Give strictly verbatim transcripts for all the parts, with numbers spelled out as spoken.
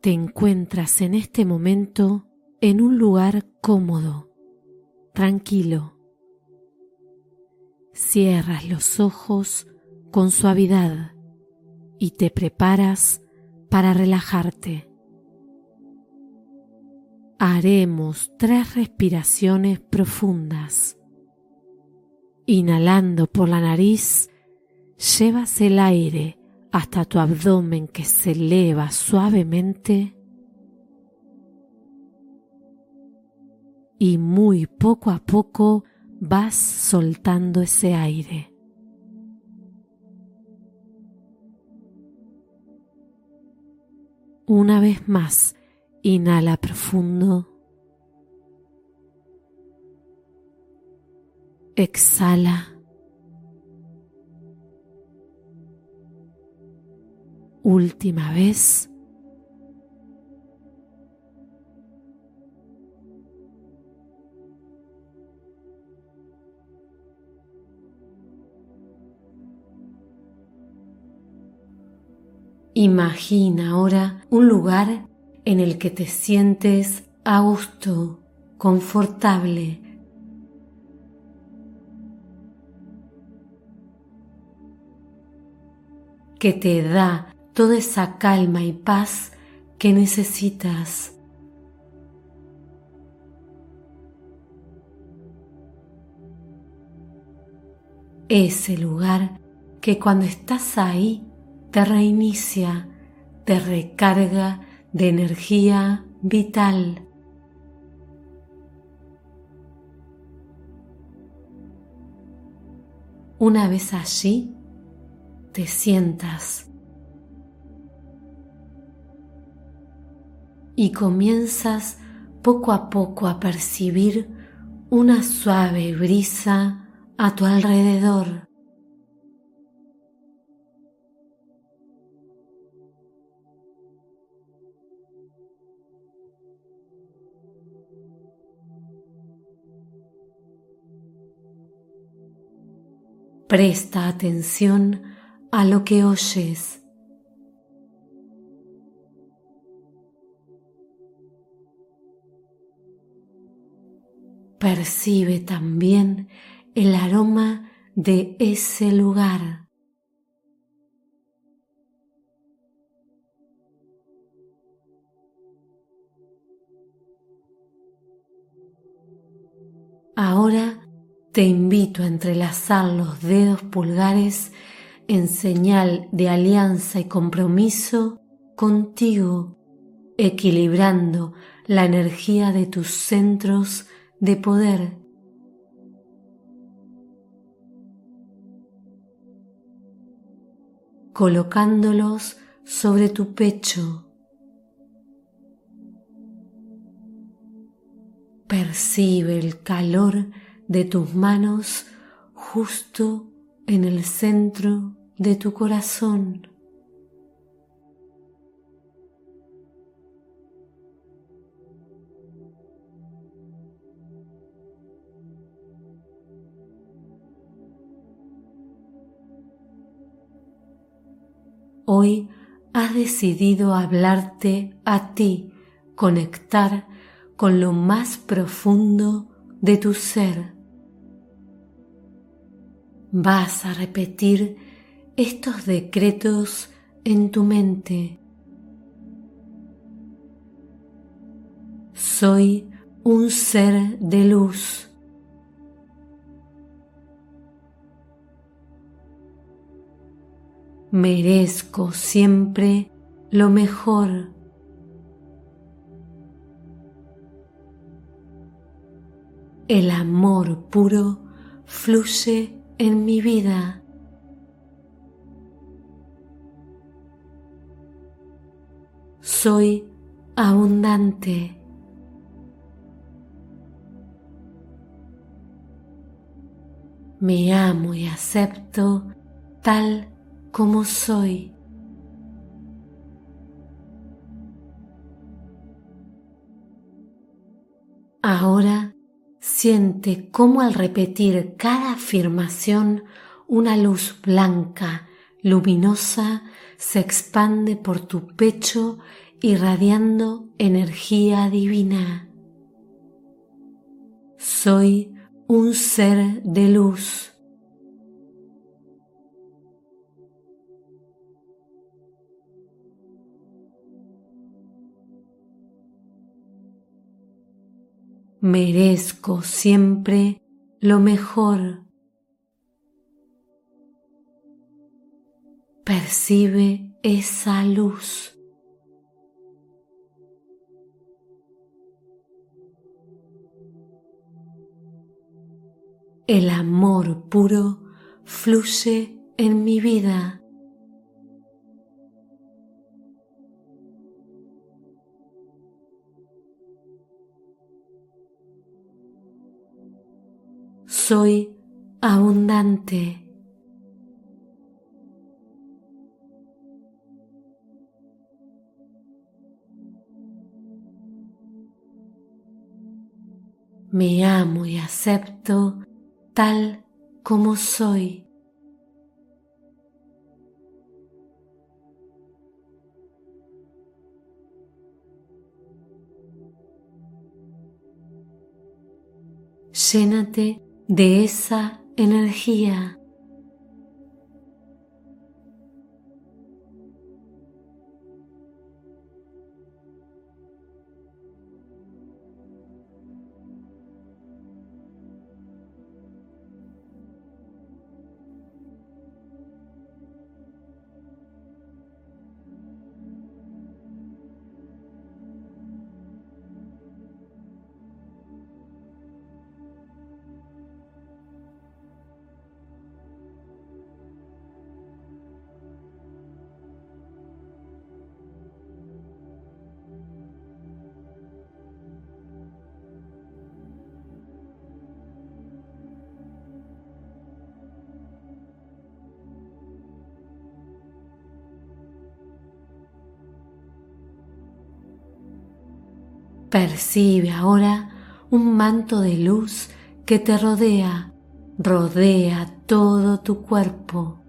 Te encuentras en este momento en un lugar cómodo, tranquilo. Cierras los ojos con suavidad y te preparas para relajarte. Haremos tres respiraciones profundas. Inhalando por la nariz, llevas el aire hasta tu abdomen que se eleva suavemente y muy poco a poco vas soltando ese aire. Una vez más, inhala profundo. Exhala. Última vez. Imagina ahora un lugar en el que te sientes a gusto, confortable. Que te da toda esa calma y paz que necesitas. Ese lugar que cuando estás ahí te reinicia, te recarga de energía vital. Una vez allí, te sientas y comienzas poco a poco a percibir una suave brisa a tu alrededor. Presta atención a lo que oyes. Percibe también el aroma de ese lugar. Ahora te invito a entrelazar los dedos pulgares en señal de alianza y compromiso contigo, equilibrando la energía de tus centros de poder. Colocándolos sobre tu pecho. Percibe el calor de tus manos justo en el centro de tu corazón. Hoy has decidido hablarte a ti, conectar con lo más profundo de tu ser. Vas a repetir estos decretos en tu mente. Soy un ser de luz. Merezco siempre lo mejor. El amor puro fluye en mi vida. Soy abundante. Me amo y acepto tal como soy. Ahora siente cómo al repetir cada afirmación una luz blanca, luminosa, se expande por tu pecho irradiando energía divina. Soy un ser de luz. Merezco siempre lo mejor. Percibe esa luz. El amor puro fluye en mi vida. Soy abundante. Me amo y acepto tal como soy. Llénate de esa energía. Percibe ahora un manto de luz que te rodea, rodea todo tu cuerpo.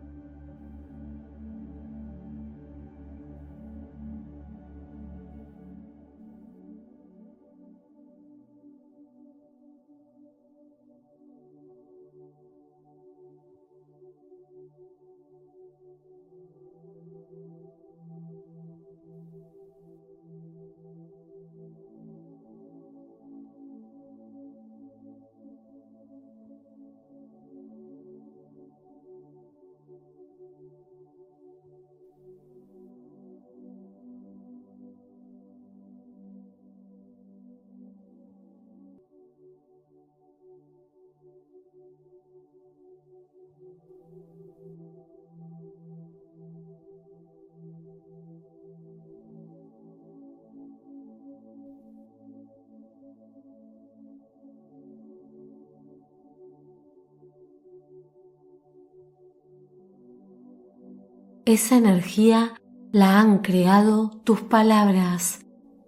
Esa energía la han creado tus palabras.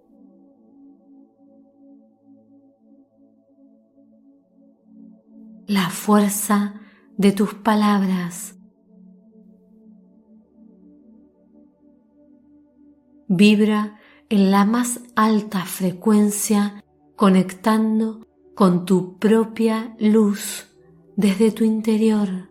La fuerza de tus palabras. Vibra en la más alta frecuencia, conectando con tu propia luz desde tu interior.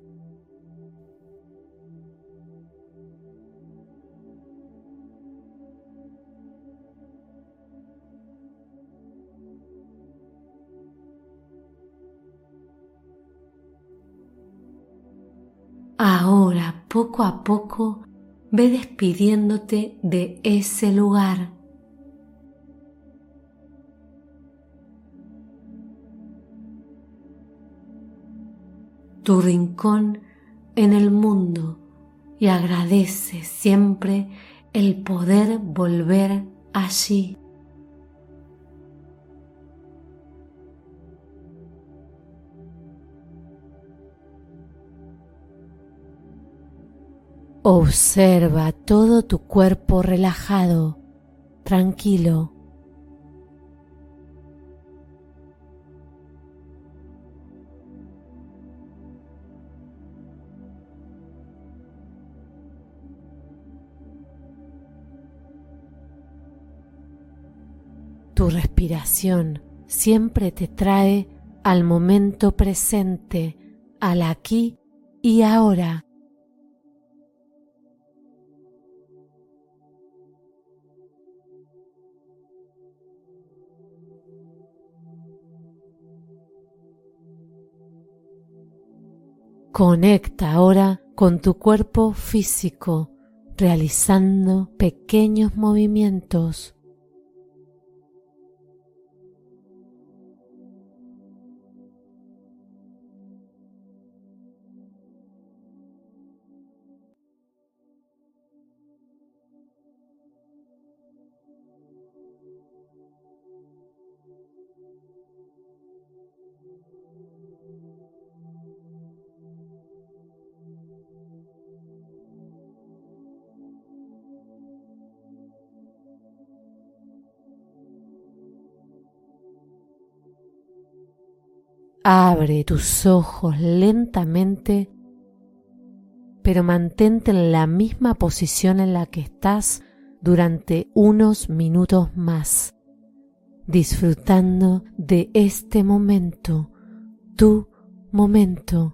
Ahora, poco a poco, ve despidiéndote de ese lugar. Tu rincón en el mundo, y agradece siempre el poder volver allí. Observa todo tu cuerpo relajado, tranquilo. Tu respiración siempre te trae al momento presente, al aquí y ahora. Conecta ahora con tu cuerpo físico, realizando pequeños movimientos. Abre tus ojos lentamente, pero mantente en la misma posición en la que estás durante unos minutos más, disfrutando de este momento, tu momento.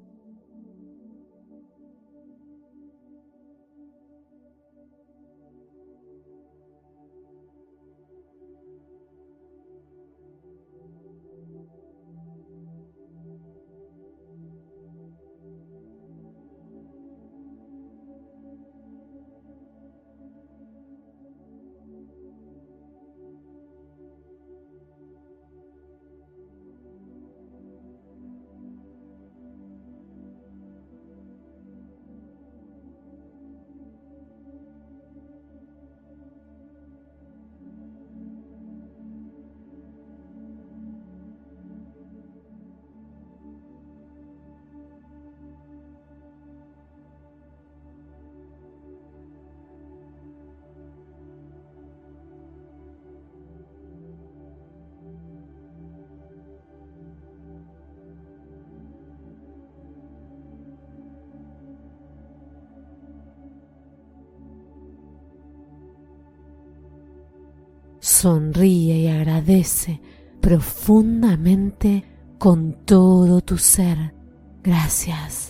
Sonríe y agradece profundamente con todo tu ser. Gracias.